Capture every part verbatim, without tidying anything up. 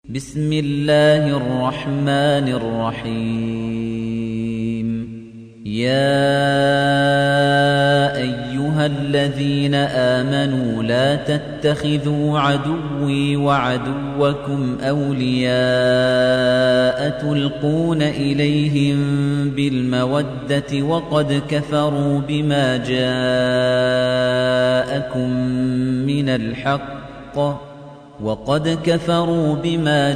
بسم الله الرحمن الرحيم يا أيها الذين آمنوا لا تتخذوا عدوي وعدوكم أولياء تلقون إليهم بالمودة وقد كفروا بما جاءكم من الحق وقد كفروا بما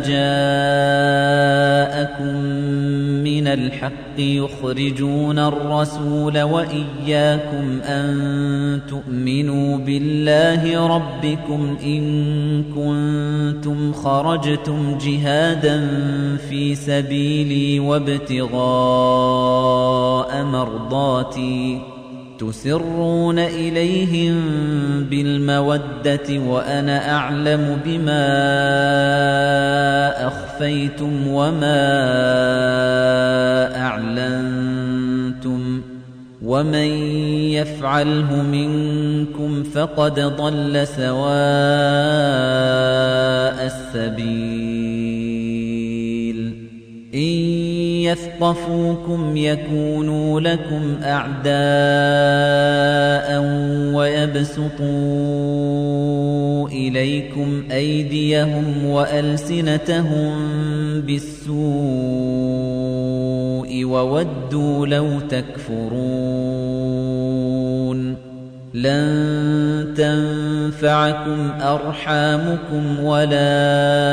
جاءكم من الحق يخرجون الرسول وإياكم أن تؤمنوا بالله ربكم إن كنتم خرجتم جهادا في سبيلي وابتغاء مرضاتي تسرون إليهم بالمودة وأنا أعلم بما أخفيتم وما أعلنتم ومن يفعله منكم فقد ضل سواء السبيل إن يثقفوكم يكونوا لكم أعداء ويبسطوا إليكم أيديهم وألسنتهم بالسوء وودوا لو تكفرون لن تنفعكم أرحامكم ولا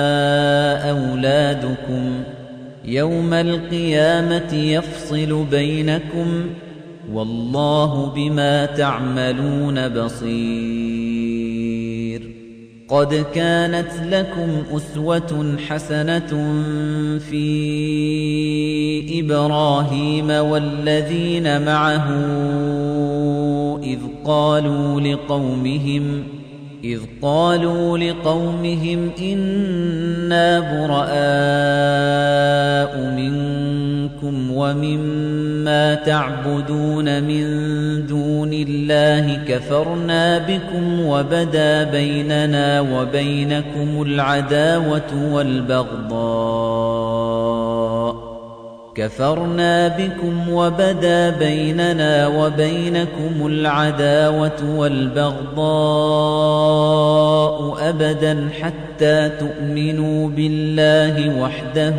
أولادكم يوم القيامة يفصل بينكم والله بما تعملون بصير قد كانت لكم أسوة حسنة في إبراهيم والذين معه إذ قالوا لقومهم إذ قالوا لقومهم إنا براء منكم ومما تعبدون من دون الله كفرنا بكم وبدا بيننا وبينكم العداوة والبغضاء كفرنا بكم وبدا بيننا وبينكم العداوة والبغضاء أبدا حتى تؤمنوا بالله وحده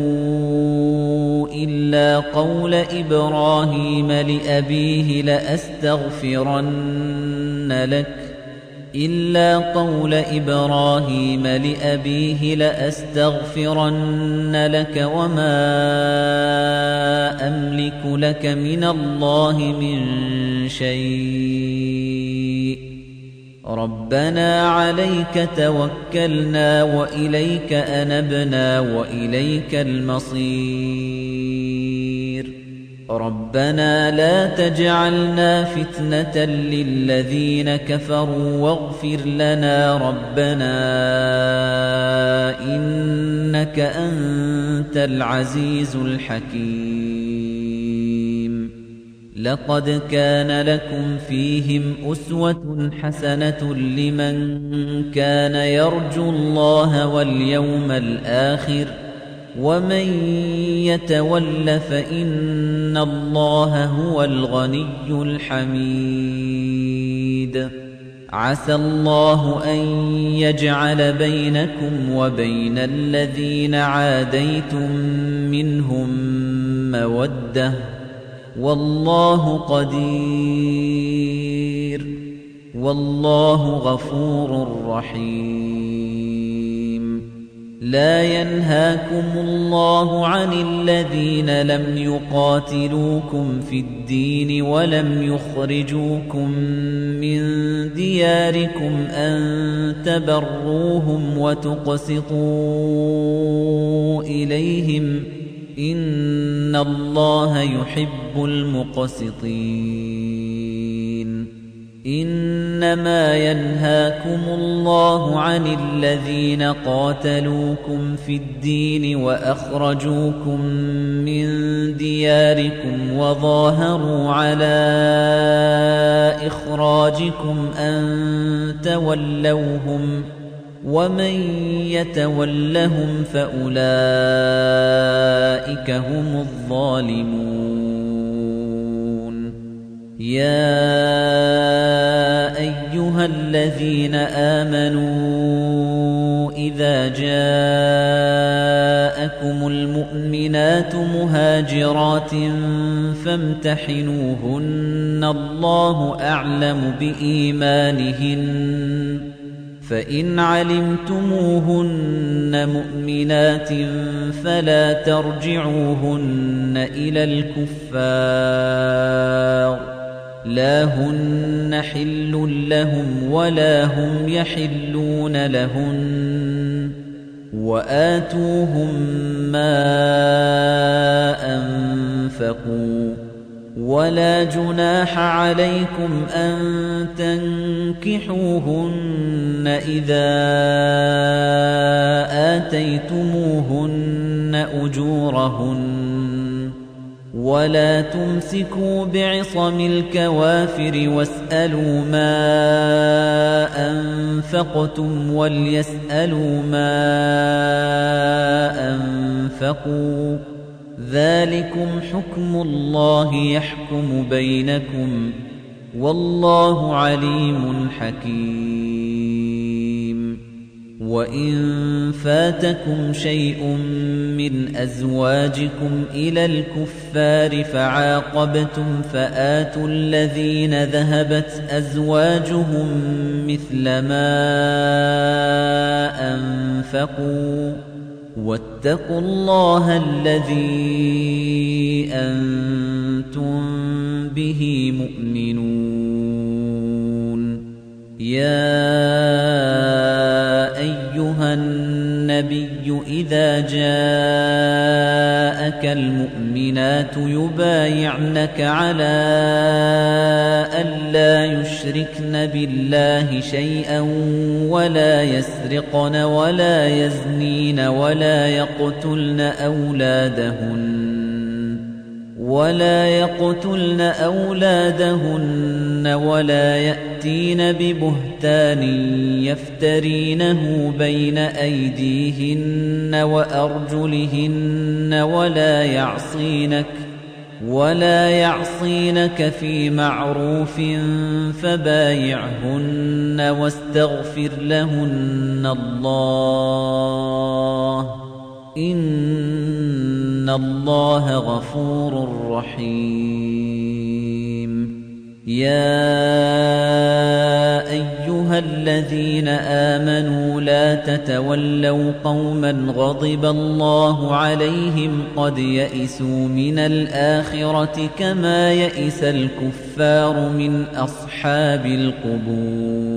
إلا قول إبراهيم لأبيه لأستغفرن لك إلا قول إبراهيم لأبيه لأستغفرن لك وما أملك لك من الله من شيء ربنا عليك توكلنا وإليك أنبنا وإليك المصير ربنا لا تجعلنا فتنة للذين كفروا واغفر لنا ربنا إنك أنت العزيز الحكيم لقد كان لكم فيهم أسوة حسنة لمن كان يرجو الله واليوم الآخر ومن يتول فإن الله هو الغني الحميد عسى الله أن يجعل بينكم وبين الذين عاديتم منهم مودة والله قدير والله غفور رحيم لا ينهاكم الله عن الذين لم يقاتلوكم في الدين ولم يخرجوكم من دياركم أن تبروهم وتقسطوا إليهم إن الله يحب المقسطين إنما ينهاكم الله عن الذين قاتلوكم في الدين وأخرجوكم من دياركم وظاهروا على إخراجكم أن تولوهم ومن يتولهم فأولئك هم الظالمون يا أيها الذين آمنوا إذا جاءكم المؤمنات مهاجرات فامتحنوهن الله أعلم بإيمانهن فإن علمتموهن مؤمنات فلا ترجعوهن إلى الكفار لا هن حل لهم ولا هم يحلون لهن وآتوهم ما أنفقوا ولا جناح عليكم أن تنكحوهن إذا آتيتموهن أجورهن ولا تمسكوا بعصم الكوافر واسألوا ما أنفقتم وليسألوا ما أنفقوا ذلكم حكم الله يحكم بينكم والله عليم حكيم وإن فاتكم شيء من أزواجكم إلى الكفار فعاقبتم فآتوا الذين ذهبت أزواجهم مثل ما أنفقوا واتقوا الله الذي أنتم به مؤمنون يا أيها النبي إذا جاءك المؤمنات يبايعنك على ألا يشركن بالله شيئا ولا يسرقن ولا يزنين ولا يقتلن أولادهن ولا يقتلن أولادهن ولا يأتين ببهتان يفترينه بين أيديهن وأرجلهن ولا يعصينك ولا يعصينك في معروف فبايعهن واستغفر لهن الله إن الله غفور رحيم يا أيها الذين آمنوا لا تتولوا قوما غضب الله عليهم قد يئسوا من الآخرة كما يئس الكفار من أصحاب القبور